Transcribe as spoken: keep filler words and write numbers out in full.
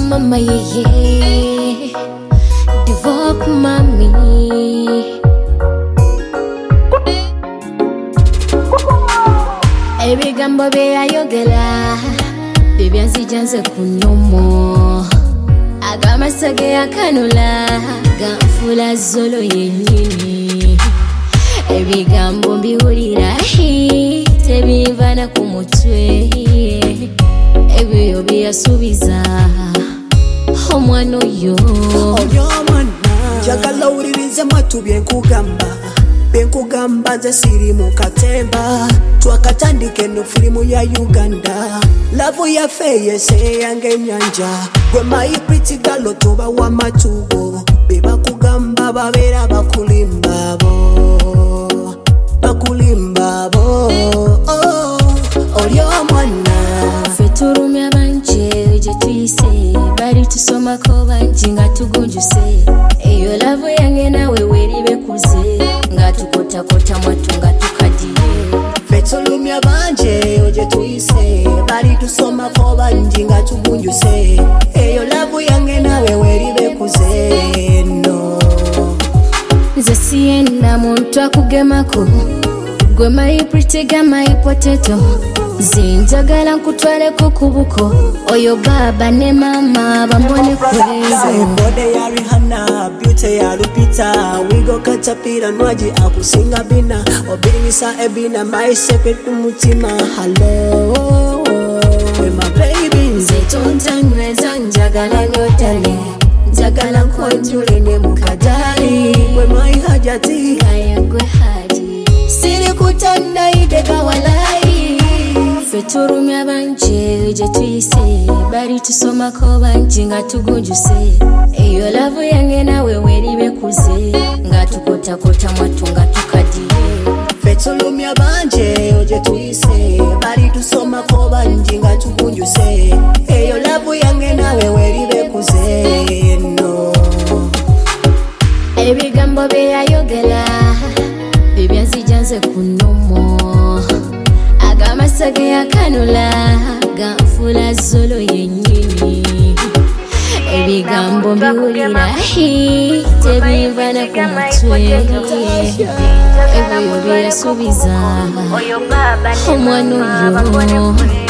mama yeye develop mami ebigambo bye yayogera bebyanzijanze kunomo agamasage akanula ganfula zolo yenyini ebigambo mbiwulira tebivana ku mutwe ebyo byasubiza omwana oyo oyomwana njagala owulirize matu byenkugamba byenkugamba nze siri mu katemba twakatandika eno firimu ya Uganda lavu yaffe yeseyange ennyanja gwe my pretty girl toba w'amatugo bebakugamba babeera bakulimbabo bakulimbabo oli omwana ffe tulumya banje gye tuyise bali tusomako bangi nga tugunjuse eyo lavu yange nawe weribe kuze nga tukotakota mwatu nga tukadiye ffe tulumya banje gye tuyise bali tusomako bangi nga tugunjuse eyo lavu yange nawe weribe kuze no nze siyenda muntu akugemako gwe my pretty girl my potato zinjagala nkutwaleko kubuko oyo baba ne mama bambone kwezo bode ya Rihanna beauty ya Lupita wigo katapira nwaji akusinga bina obirisa ebina my secret mutima hello my baby nze tontanyweza njagala nyotale njagala nkonjule ne mukadali gwe my hajati kaya gwe haji siri kutandaide kawalai ffe tulumya banje gye tuyise bali tusomako bangi nga tugunjuse eyo lavu yange nawe weribe kuze nga tukotakota mwatu nga tukadiye ffe tulumya banje gye tuyise bali tusomako bangi nga tugunjuse eyo lavu yange nawe weribe kuze no ebigambo bye yayogera bebyanzijanze kunomo agamasage akanula ganfula zolo yenyini ebigambo mbiwulira tebivana ku mutwe ebyo byasubiza omwana oyo